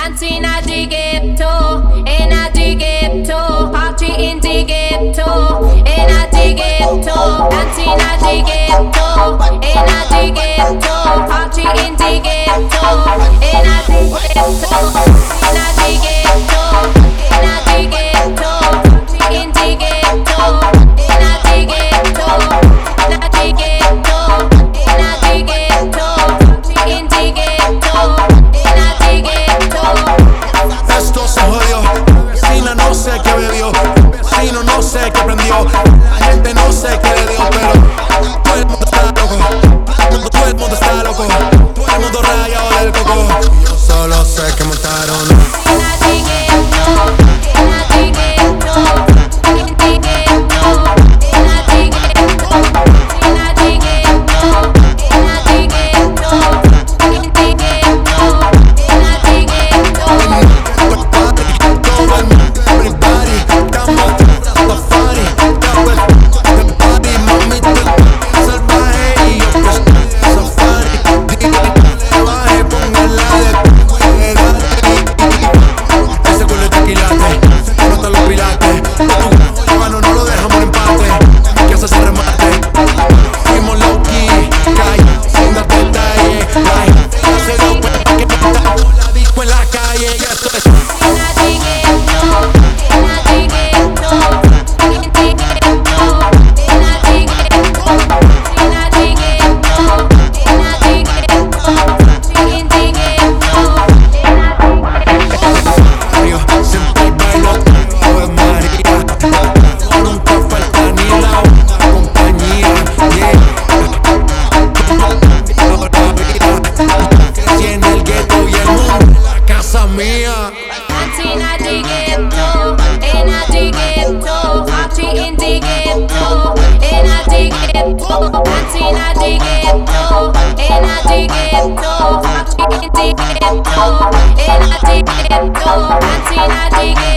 dancing at the ghetto, in at the ghetto, party in the ghetto, in at the ghetto, dancing at the ghetto, in at the ghetto, party in the ghetto, in at the ghetto, in at the ghetto, in at the ghetto, party in the ghetto, in at the ghetto, in at the ghetto, in at the ghetto, party in the ghetto, in at the ghetto. Esto se jodió, vecina no sé qué bebió, vecino no sé qué prendió, la gente no sé qué le dio, pero todo el mundo está loco, todo el mundo está loco, todo el mundo rayado del coco. Yo solo sé que montaron. Dancing at the ghetto,